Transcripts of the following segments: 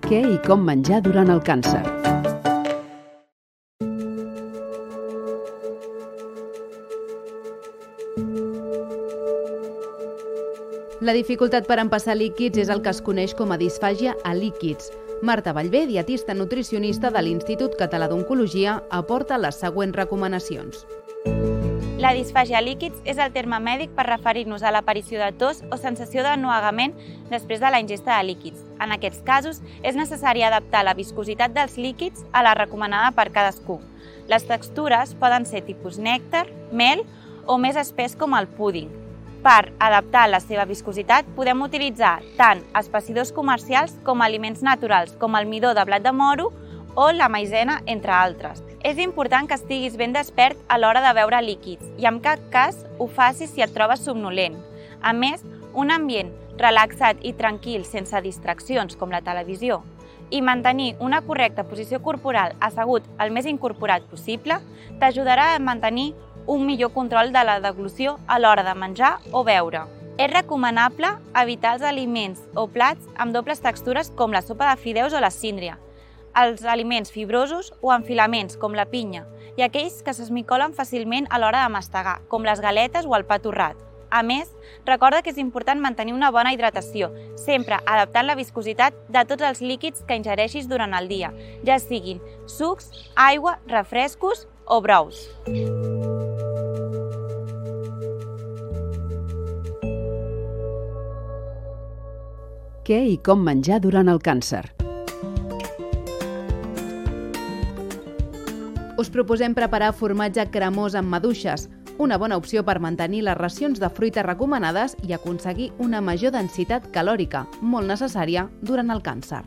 Què i com menjar durant el càncer. La dificultat per empassar líquids és el que es coneix com a disfàgia a líquids. Marta Vallvé, dietista nutricionista de l'Institut Català d'Oncologia, aporta les següents recomanacions. La disfàgia a líquids és el terme mèdic per referir-nos a l'aparició de tos o sensació d'ennuegament després de la ingesta de líquids. En aquests casos, és necessari adaptar la viscositat dels líquids a la recomanada per cadascú. Les textures poden ser tipus nèctar, mel o més espès com el púding. Per adaptar la seva viscositat, podem utilitzar tant espessidors comercials com aliments naturals, com el midó de blat de moro o la maizena, entre altres. És important que estiguis ben despert a l'hora de beure líquids i en cap cas ho facis si et trobes somnolent. A més, un ambient relaxat i tranquil sense distraccions com la televisió i mantenir una correcta posició corporal assegut el més incorporat possible t'ajudarà a mantenir un millor control de la deglució a l'hora de menjar o beure. És recomanable evitar els aliments o plats amb dobles textures com la sopa de fideus o la síndria, els aliments fibrosos o amb filaments com la pinya i aquells que s'esmicolen fàcilment a l'hora de mastegar, com les galetes o el pa torrat. A més, recorda que és important mantenir una bona hidratació, sempre adaptant la viscositat de tots els líquids que ingereixis durant el dia, ja siguin sucs, aigua, refrescos o brous. Què i com menjar durant el càncer. Us proposem preparar formatge cremós amb maduixes, una bona opció per mantenir les racions de fruita recomanades i aconseguir una major densitat calòrica, molt necessària durant el càncer.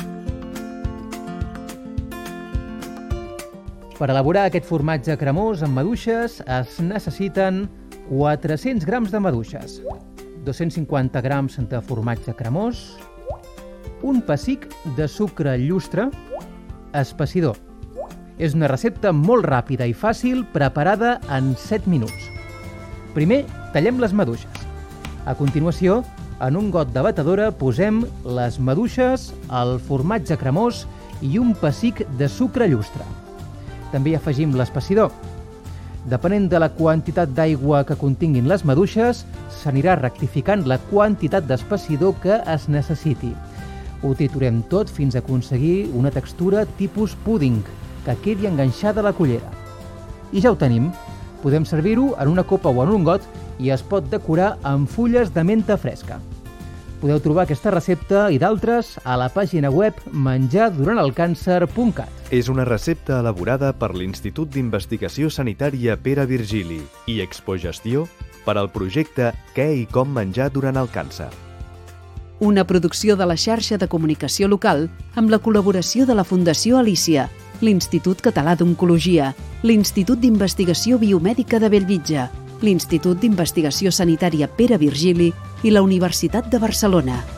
Per elaborar aquest formatge cremós amb maduixes es necessiten 400 grams de maduixes, 250 grams de formatge cremós, un pessic de sucre llustre, espessidor. És una recepta molt ràpida i fàcil, preparada en 7 minuts. Primer, tallem les maduixes. A continuació, en un got de batedora posem les maduixes, el formatge cremós i un pessic de sucre llustre. També hi afegim l'espessidor. Depenent de la quantitat d'aigua que continguin les maduixes, s'anirà rectificant la quantitat d'espessidor que es necessiti. Ho triturem tot fins a aconseguir una textura tipus púding, que quedi enganxada a la cullera. I ja ho tenim. Podem servir-ho en una copa o en un got i es pot decorar amb fulles de menta fresca. Podeu trobar aquesta recepta i d'altres a la pàgina web menjarduranthelcancer.cat. És una recepta elaborada per l'Institut d'Investigació Sanitària Pere Virgili i Expogestió per al projecte Què i com menjar durant el càncer. Una producció de la xarxa de comunicació local amb la col·laboració de la Fundació Alícia, l'Institut Català d'Oncologia, l'Institut d'Investigació Biomèdica de Bellvitge, l'Institut d'Investigació Sanitària Pere Virgili i la Universitat de Barcelona.